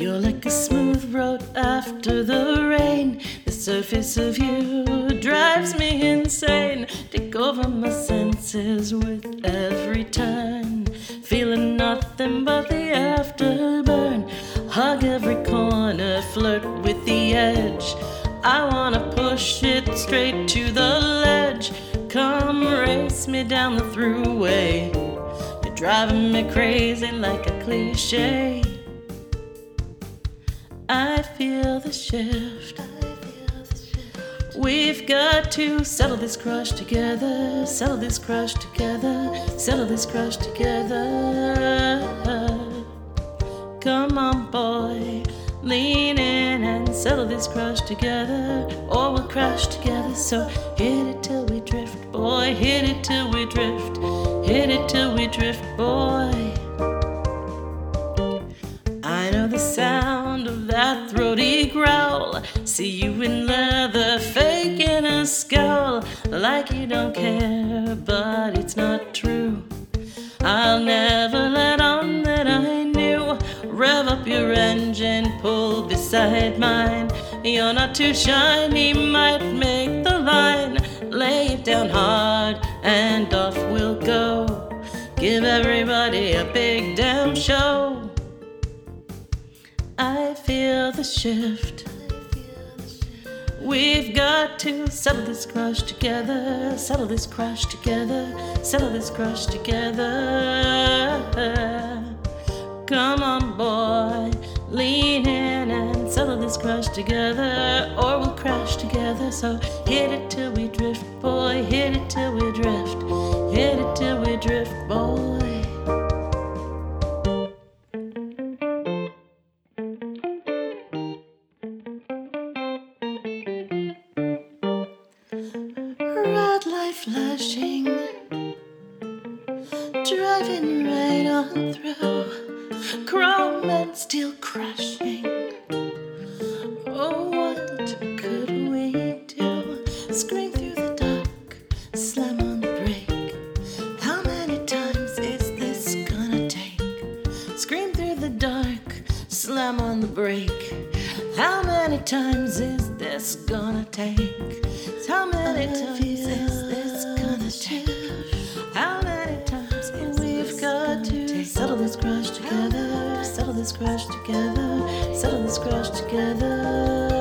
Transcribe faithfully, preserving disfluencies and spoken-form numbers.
You're like a smooth road after the rain. The surface of you drives me insane. Take over my senses with every turn. Feeling nothing but the afterburn. Hug every corner, flirt with the edge. I wanna push it straight to the ledge. Come race me down the thruway. You're driving me crazy like a cliche. I feel the shift. We've got to settle this crush together. Settle this crush together. Settle this crush together. Come on, boy, lean in and settle this crush together, or we'll crash together. So hit it till we drift, boy. Hit it till we drift. Hit it till we drift, boy. I know the sound of that throaty growl. See you in leather, faking a scowl, like you don't care, but it's not true. I'll never let on that I knew. Rev up your engine, pull beside mine. You're not too shiny, might make the line. Lay it down hard and off we'll go. Give everybody a big damn show. I feel the shift. We've got to settle this crush together. Settle this crush together. Settle this crush together. Come on, boy, lean in and settle this crush together, or we'll crash together. So hit it till we drift, boy. Hit it till we drift. Hit it till we drift, boy. Red light flashing, driving right on through, chrome and steel crashing. Oh, what could we do? Scream through the dark, slam on the brake. How many times is this gonna take? Scream through the dark, slam on the brake. How many times is this gonna take? How many times is this gonna take? How many times is we've got to take? Settle this crush together. Settle this crush together. Settle this crush together.